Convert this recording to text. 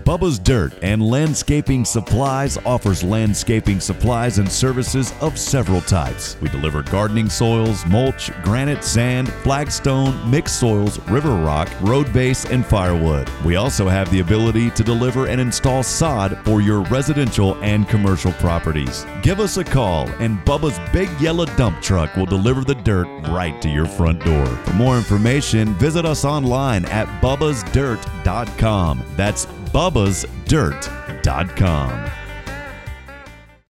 Bubba's Dirt and Landscaping Supplies offers landscaping supplies and services of several types. We deliver gardening soils, mulch, granite, sand, flagstone, mixed soils, river rock, road base, and firewood. We also have the ability to deliver and install sod for your residential and commercial properties. Give us a call and Bubba's Big Yellow Dump Truck will deliver the dirt right to your front door. For more information, visit us online at bubbasdirt.com. That's bubbasdirt.com.